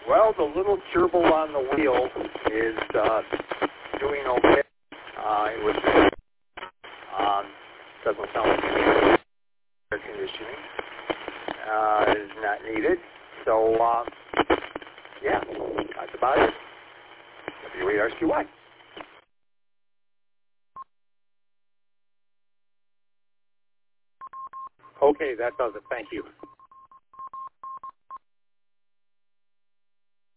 Well, the little gerbil on the wheel is doing okay. It was doesn't sound like air conditioning is not needed. So, yeah, that's about it. W8RCY. Okay, that does it. Thank you.